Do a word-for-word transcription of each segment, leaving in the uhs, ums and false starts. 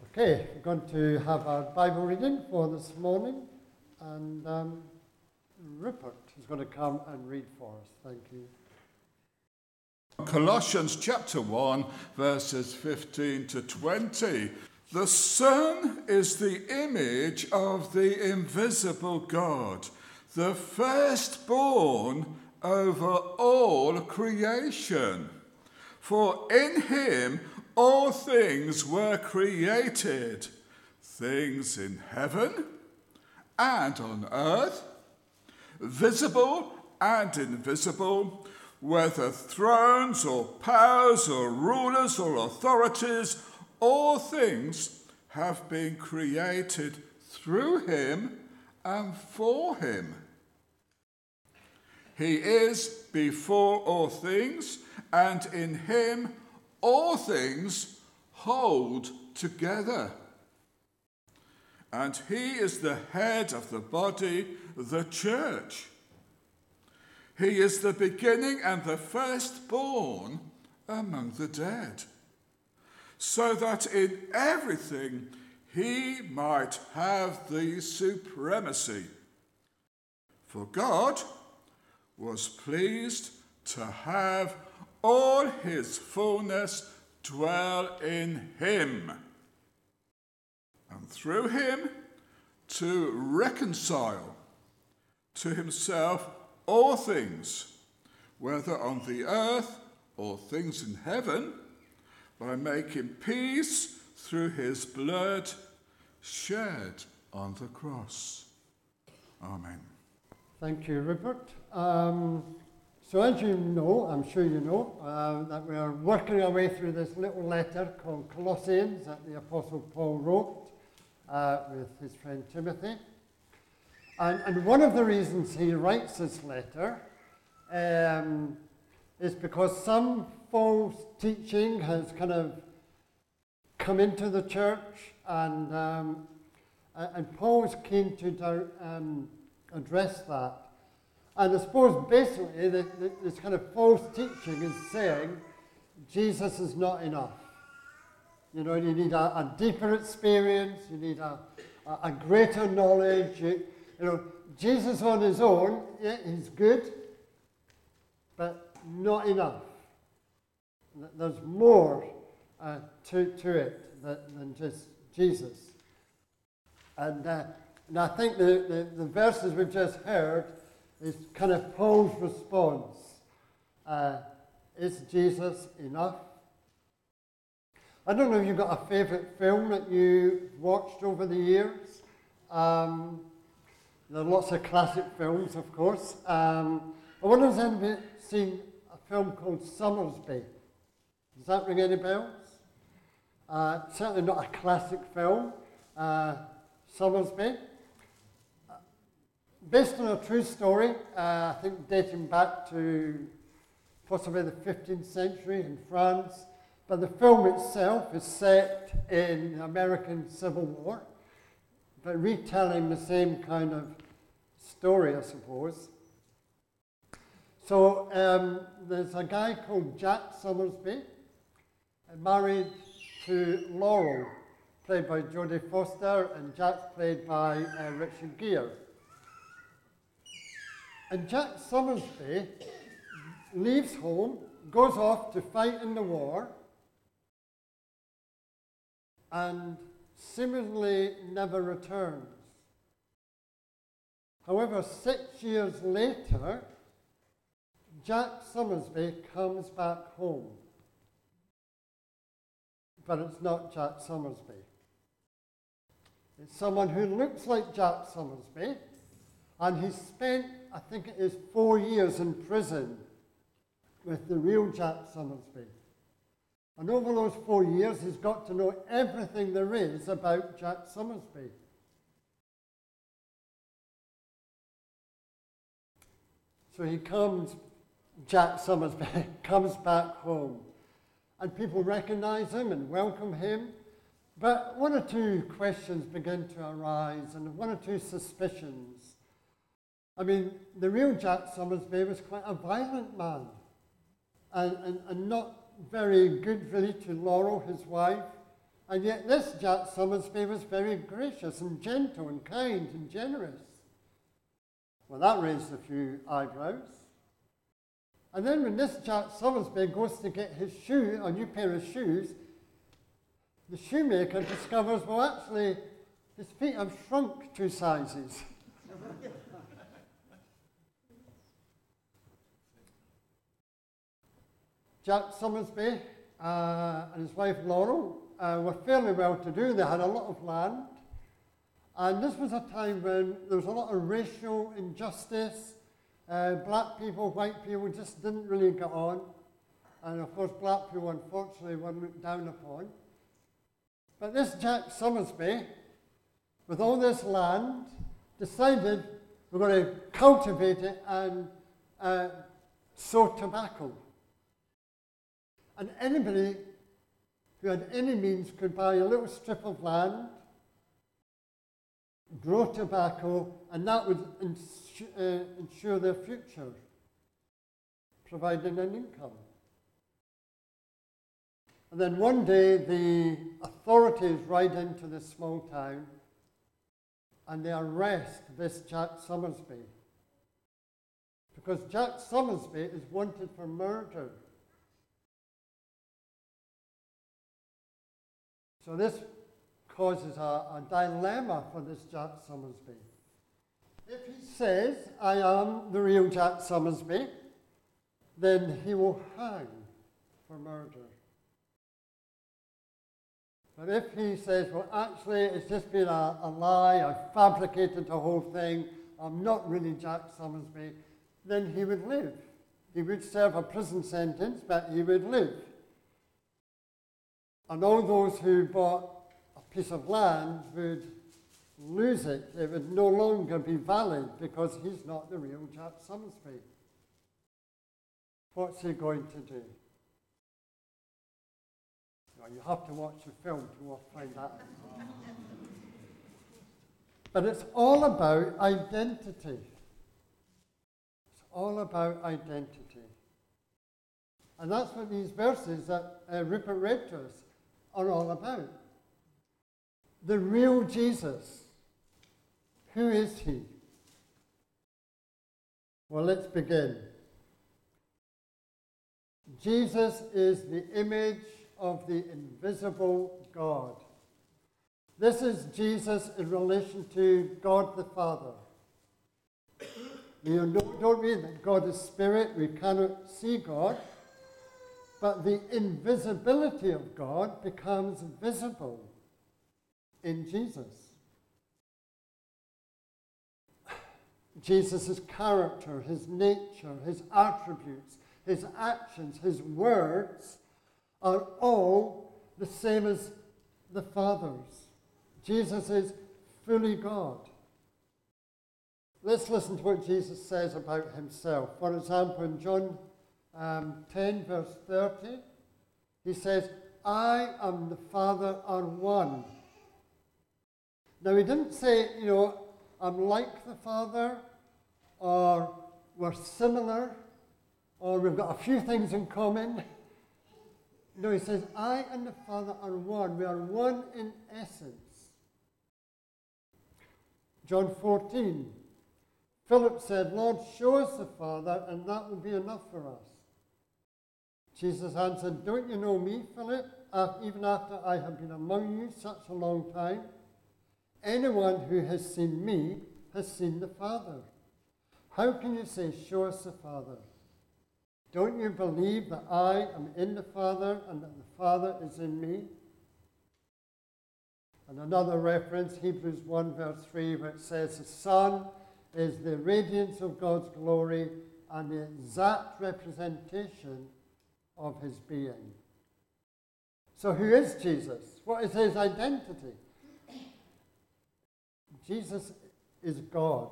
Okay, we're going to have our Bible reading for this morning, and um, Rupert is going to come and read for us. Thank you. Colossians chapter one, verses fifteen to twenty. The Son is the image of the invisible God, the firstborn over all creation. For in him all things were created, things in heaven and on earth, visible and invisible, whether thrones or powers or rulers or authorities, all things have been created through him and for him. He is before all things, and in him all things hold together. And he is the head of the body, the church. He is the beginning and the firstborn among the dead, so that in everything he might have the supremacy. For God was pleased to have all his fullness dwell in him, and through him to reconcile to himself all things, whether on the earth or things in heaven, by making peace through his blood shed on the cross. Amen. Thank you, Rupert. Um, so as you know, I'm sure you know, uh, that we are working our way through this little letter called Colossians that the Apostle Paul wrote uh, with his friend Timothy. And, and one of the reasons he writes this letter um, is because some false teaching has kind of come into the church, and um, and Paul is keen to um, address that. And I suppose basically the, the, this kind of false teaching is saying Jesus is not enough. You know, you need a, a deeper experience, you need a, a, a greater knowledge. You, you know, Jesus on his own, yeah, he's good, but not enough. There's more uh, to, to it than, than just Jesus. And, uh, and I think the, the, the verses we've just heard is kind of Paul's response. Uh, is Jesus enough? I don't know if you've got a favourite film that you watched over the years. Um, there are lots of classic films, of course. Um, I wonder if anybody seen a film called Somersby. Does that ring any bells? Uh, certainly not a classic film, uh, Somersby. Uh, based on a true story, uh, I think dating back to possibly the fifteenth century in France. But the film itself is set in the American Civil War, but retelling the same kind of story, I suppose. So um, there's a guy called Jack Somersby, married to Laurel, played by Jodie Foster, and Jack's played by uh, Richard Gere. And Jack Somersby leaves home, goes off to fight in the war, and seemingly never returns. However, six years later, Jack Somersby comes back home. But it's not Jack Somersby. It's someone who looks like Jack Somersby, and he spent, I think it is, four years in prison with the real Jack Somersby. And over those four years, he's got to know everything there is about Jack Somersby. So he comes, Jack Somersby comes back home. And people recognize him and welcome him. But one or two questions begin to arise, and one or two suspicions. I mean, the real Jack Somersby was quite a violent man, and, and, and not very good really to Laurel, his wife, And yet this Jack Summersby was very gracious and gentle and kind and generous. Well, that raised a few eyebrows. And then when this Jack Summersby goes to get his shoe, a new pair of shoes, the shoemaker discovers, well, actually, his feet have shrunk two sizes. Jack Summersby uh, and his wife Laurel uh, were fairly well to do. They had a lot of land. And this was a time when there was a lot of racial injustice. Uh, black people, white people just didn't really get on. And of course, black people, unfortunately, were looked down upon. But this Jack Summersby, with all this land, decided we're going to cultivate it and uh, sow tobacco. And anybody who had any means could buy a little strip of land, grow tobacco, and that would ins- uh, ensure their future, providing an income. And then one day the authorities ride into this small town and they arrest this Jack Summersby. Because Jack Summersby is wanted for murder. So this causes a, a dilemma for this Jack Summersby. If he says, I am the real Jack Summersby, then he will hang for murder. But if he says, well, actually, it's just been a, a lie, I fabricated the whole thing, I'm not really Jack Summersby, then he would live. He would serve a prison sentence, but he would live. And all those who bought a piece of land would lose it. It would no longer be valid because he's not the real Jack Summersby. What's he going to do? Well, you have to watch the film to find that out. But it's all about identity. It's all about identity. And that's what these verses that uh, Rupert read to us are all about. The real Jesus. Who is he? Well, let's begin. Jesus is the image of the invisible God. This is Jesus in relation to God the Father. You don't mean that God is spirit, we cannot see God, but the invisibility of God becomes visible in Jesus. Jesus' character, his nature, his attributes, his actions, his words are all the same as the Father's. Jesus is fully God. Let's listen to what Jesus says about himself. For example, in John um, ten, verse thirty, he says, I and the Father are one. Now, he didn't say, you know, I'm like the Father, or we're similar, or we've got a few things in common. No, he says, I and the Father are one. We are one in essence. John fourteen, Philip said, Lord, show us the Father, and that will be enough for us. Jesus answered, don't you know me, Philip, even after I have been among you such a long time? Anyone who has seen me has seen the Father. How can you say, show us the Father? Don't you believe that I am in the Father and that the Father is in me? And another reference, Hebrews one, verse three, where it says, the Son is the radiance of God's glory and the exact representation of his being. So who is Jesus? What is his identity? Jesus is God.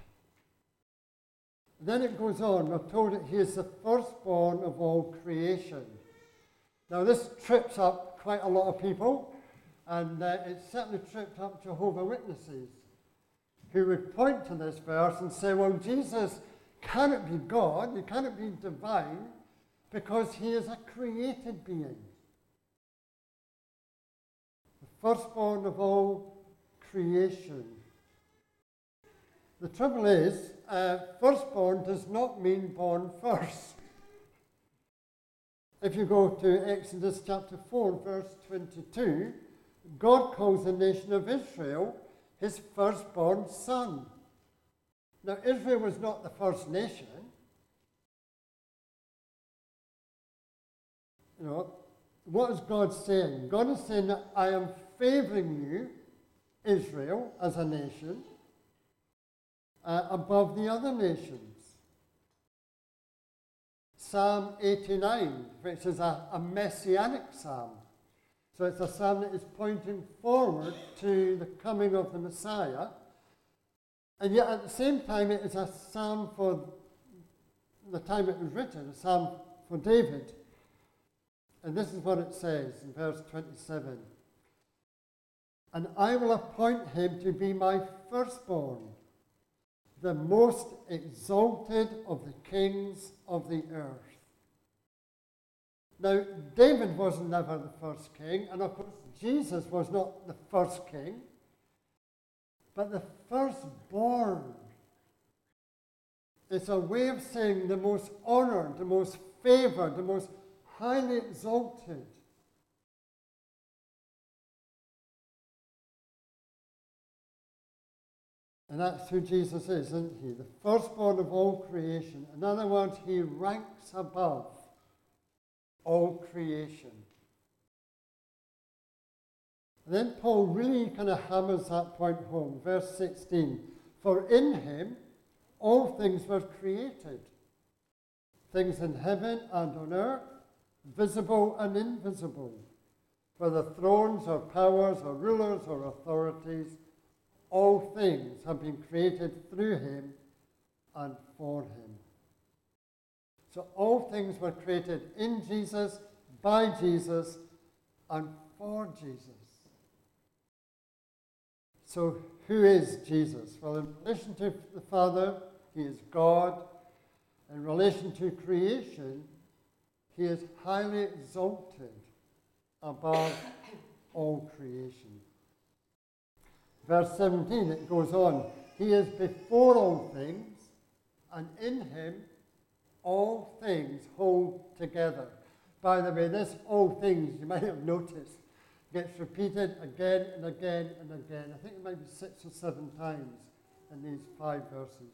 Then it goes on, we're told that he is the firstborn of all creation. Now this trips up quite a lot of people, and uh, it certainly tripped up Jehovah's Witnesses, who would point to this verse and say, well, Jesus cannot be God, he cannot be divine, because he is a created being. firstborn of all creation. The trouble is, uh, firstborn does not mean born first. If you go to Exodus chapter four, verse twenty-two, God calls the nation of Israel his firstborn son. Now, Israel was not the first nation. You know, what is God saying? God is saying that I am favoring you, Israel, as a nation, uh, above the other nations. Psalm eighty-nine, which is a, a messianic psalm. So it's a psalm that is pointing forward to the coming of the Messiah. And yet at the same time, it is a psalm for the time it was written, a psalm for David. And this is what it says in verse twenty-seven. And I will appoint him to be my firstborn, the most exalted of the kings of the earth. Now, David was never the first king, and of course, Jesus was not the first king, but the firstborn. It's a way of saying the most honored, the most favored, the most highly exalted. And that's who Jesus is, isn't he? The firstborn of all creation. In other words, he ranks above all creation. And then Paul really kind of hammers that point home. Verse sixteen, for in him all things were created, things in heaven and on earth, visible and invisible, whether thrones or powers or rulers or authorities, all things have been created through him and for him. So all things were created in Jesus, by Jesus, and for Jesus. So who is Jesus? Well, in relation to the Father, he is God. In relation to creation, he is highly exalted above all creation. Verse seventeen, it goes on, he is before all things, and in him all things hold together. By the way, this all things, you might have noticed, gets repeated again and again and again. I think it might be six or seven times in these five verses.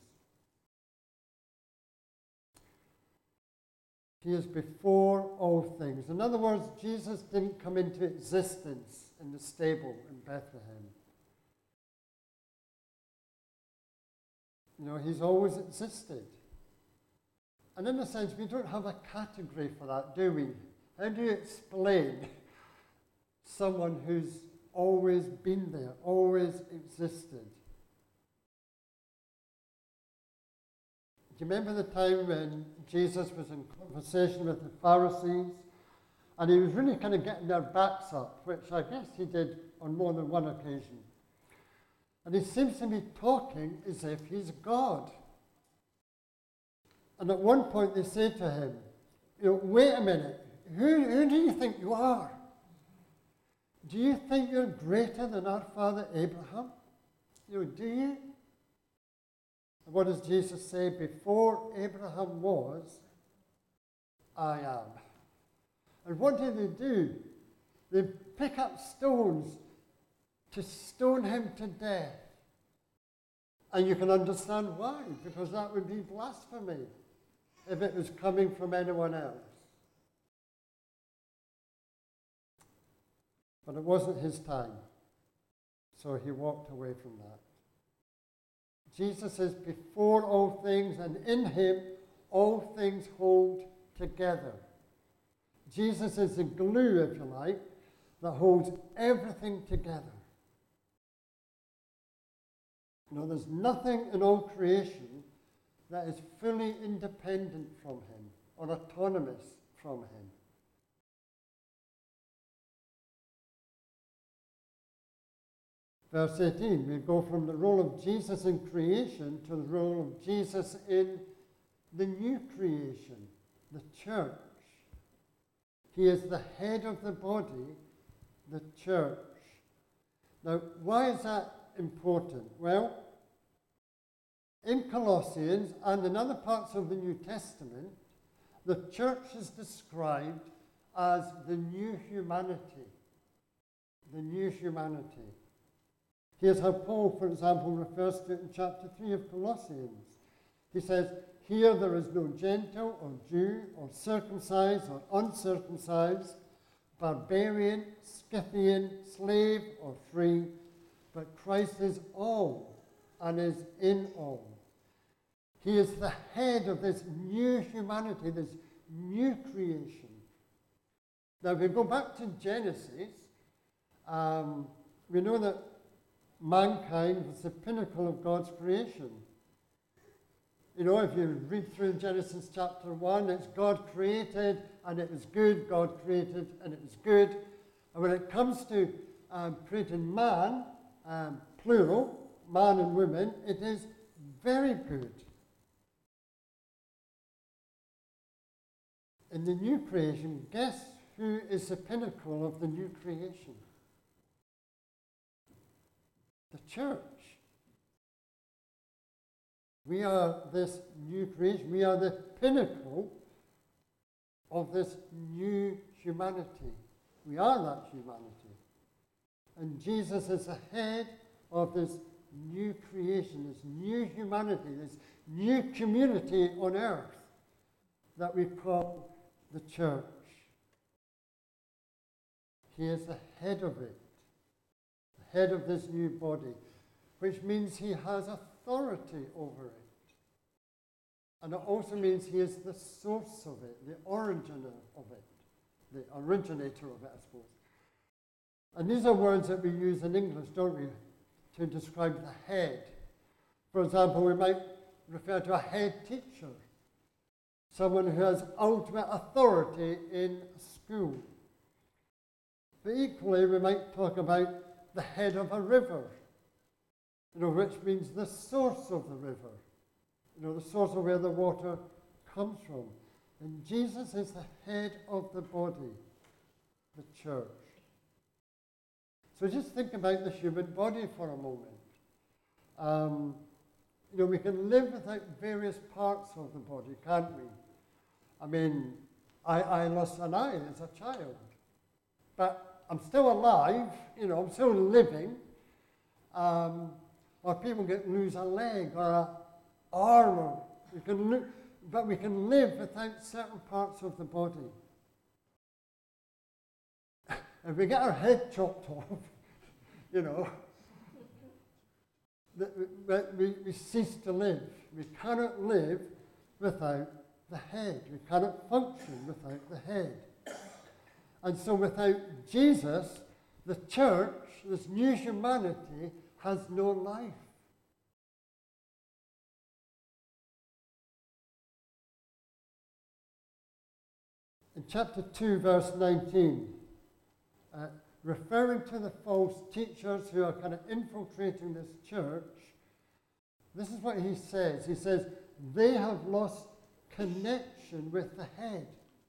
He is before all things. In other words, Jesus didn't come into existence in the stable in Bethlehem. You know, he's always existed. And in a sense, we don't have a category for that, do we? How do you explain someone who's always been there, always existed? Do you remember the time when Jesus was in conversation with the Pharisees, and he was really kind of getting their backs up, which I guess he did on more than one occasion. And he seems to be talking as if he's God. And at one point they say to him, you know, wait a minute, who, who do you think you are? Do you think you're greater than our father Abraham? You know, do you? And what does Jesus say? Before Abraham was, I am. And what do they do? They pick up stones to stone him to death. And you can understand why, because that would be blasphemy if it was coming from anyone else. But it wasn't his time, so he walked away from that. Jesus is before all things, and in him all things hold together. Jesus is the glue, if you like, that holds everything together. You know, there's nothing in all creation that is fully independent from him or autonomous from him. Verse eighteen, we go from the role of Jesus in creation to the role of Jesus in the new creation, the church. He is the head of the body, the church. Now, why is that important? Well, in Colossians and in other parts of the New Testament, the church is described as the new humanity. The new humanity. Here's how Paul, for example, refers to it in chapter three of Colossians. He says, here there is no Gentile or Jew or circumcised or uncircumcised, barbarian, Scythian, slave or free, but Christ is all and is in all. He is the head of this new humanity, this new creation. Now, if we go back to Genesis, um, we know that mankind was the pinnacle of God's creation. You know, if you read through Genesis chapter one, it's God created and it was good, God created and it was good. And when it comes to um, creating man, um, plural, man and women, it is very good. In the new creation, guess who is the pinnacle of the new creation? The church. We are this new creation. We are the pinnacle of this new humanity. We are that humanity. And Jesus is the head of this new creation, this new humanity, this new community on earth that we call the church. He is the head of it, the head of this new body, which means he has authority over it. And it also means he is the source of it, the originator of it, the originator of it, I suppose. And these are words that we use in English, don't we, to describe the head. For example, we might refer to a head teacher, someone who has ultimate authority in school. But equally, we might talk about the head of a river, you know, which means the source of the river, you know, the source of where the water comes from. And Jesus is the head of the body, the church. So just think about the human body for a moment. Um, you know, we can live without various parts of the body, can't we? I mean, I, I lost an eye as a child, but I'm still alive, you know, I'm still living. Um, or people get lose a leg or an arm, or we can lo- but we can live without certain parts of the body. If we get our head chopped off, you know, that we, we cease to live. We cannot live without the head. We cannot function without the head. And so without Jesus, the church, this new humanity, has no life. In chapter two, verse nineteen, uh, referring to the false teachers who are kind of infiltrating this church, this is what he says. He says, they have lost connection with the head,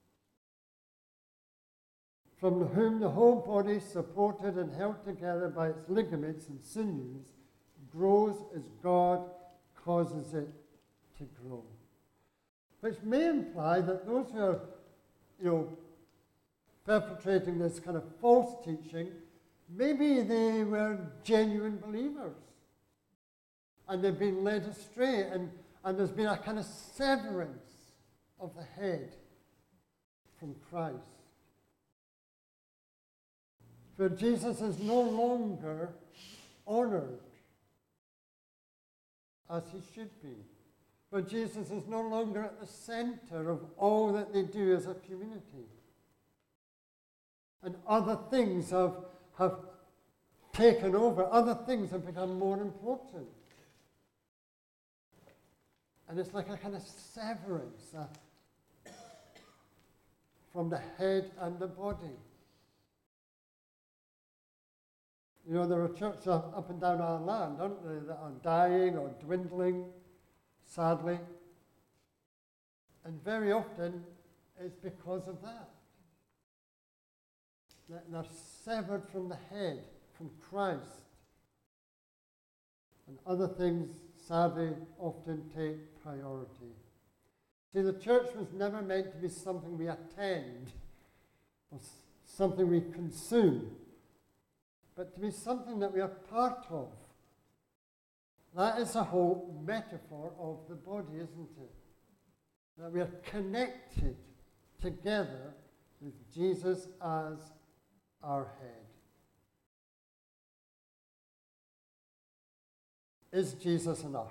from whom the whole body, supported and held together by its ligaments and sinews, grows as God causes it to grow. Which may imply that those who are, you know, perpetrating this kind of false teaching, maybe they were genuine believers. And they've been led astray, and, and there's been a kind of severance of the head from Christ. For Jesus is no longer honored as he should be. For Jesus is no longer at the center of all that they do as a community. And other things have, have taken over. Other things have become more important. And it's like a kind of severance uh, from the head and the body. You know, there are churches up and down our land, aren't there, that are dying or dwindling, sadly. And very often it's because of that. They're severed from the head, from Christ. and other things, sadly, often take priority. See, the church was never meant to be something we attend or s- something we consume, but to be something that we are part of. That is the whole metaphor of the body, isn't it? That we are connected together with Jesus as our head. Is Jesus enough?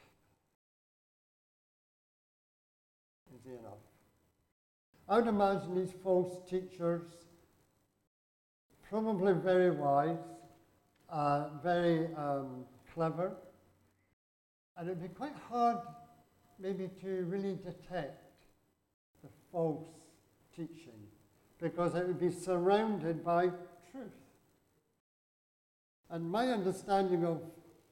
Is he enough? I would imagine these false teachers, probably very wise, uh, very um, clever, and it would be quite hard maybe to really detect the false teaching, because it would be surrounded by truth. And my understanding of,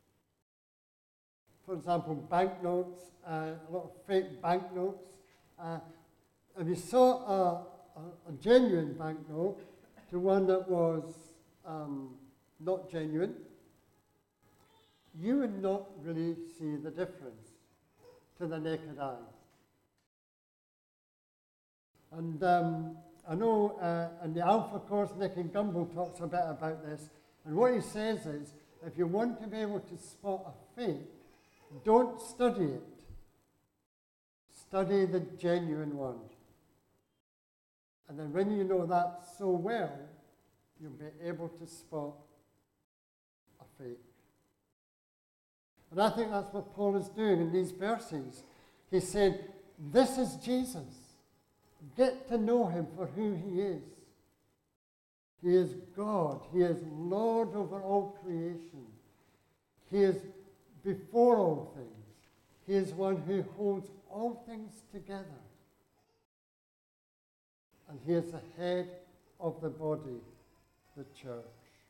for example, banknotes, uh, a lot of fake banknotes, uh, if you saw a, a, a genuine banknote to one that was um, not genuine, you would not really see the difference to the naked eye. And um, I know uh, in the Alpha course, Nicky Gumbel talks a bit about this, and what he says is, if you want to be able to spot a fake, don't study it. Study the genuine one. And then when you know that so well, you'll be able to spot a fake. And I think that's what Paul is doing in these verses. He said, this is Jesus. Get to know him for who he is. He is God. He is Lord over all creation. He is before all things. He is one who holds all things together. And he is the head of the body, the church.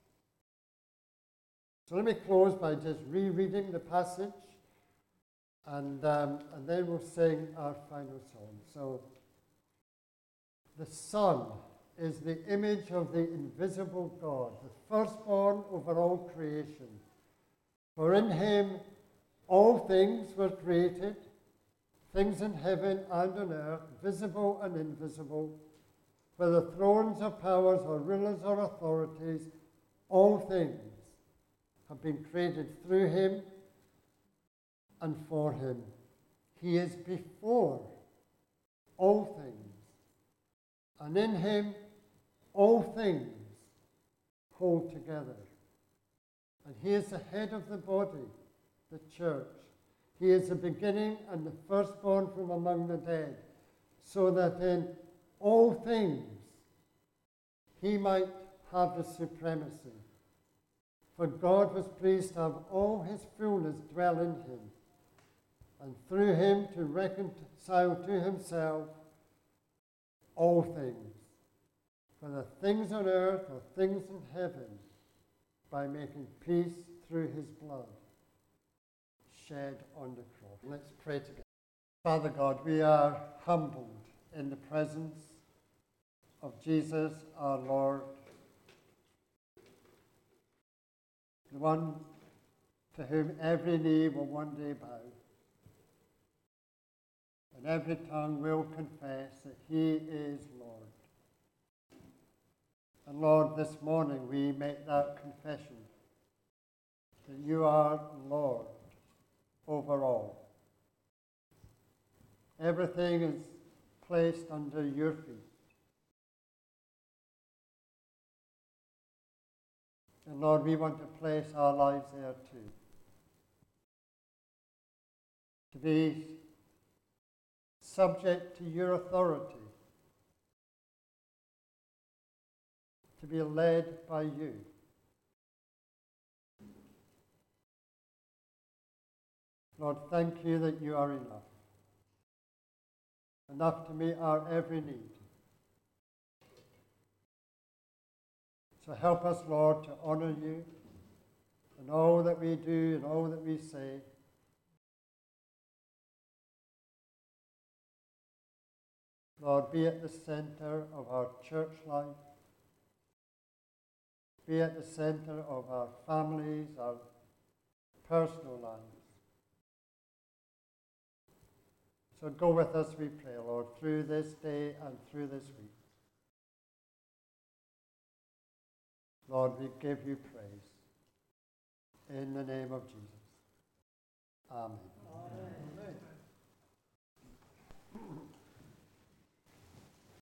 So let me close by just rereading the passage, and, um, and then we'll sing our final song. So, the Son is the image of the invisible God, the firstborn over all creation. For in him all things were created, things in heaven and on earth, visible and invisible, whether thrones or powers or rulers or authorities, all things have been created through him and for him. He is before all things, and in him all things hold together. And he is the head of the body, the church. He is the beginning and the firstborn from among the dead, so that in all things he might have the supremacy. For God was pleased to have all his fullness dwell in him, and through him to reconcile to himself all things, whether things on earth or things in heaven, by making peace through his blood shed on the cross. Let's pray together. Father God, we are humbled in the presence of Jesus, our Lord, the one to whom every knee will one day bow, and every tongue will confess that he is Lord. And Lord, this morning we make that confession, that you are Lord over all. Everything is placed under your feet. And Lord, we want to place our lives there too. To be subject to your authority. To be led by you. Lord, thank you that you are enough. Enough to meet our every need. So help us, Lord, to honor you in all that we do and all that we say. Lord, be at the center of our church life. Be at the center of our families, our personal lives. So go with us, we pray, Lord, through this day and through this week. Lord, we give you praise. In the name of Jesus. Amen.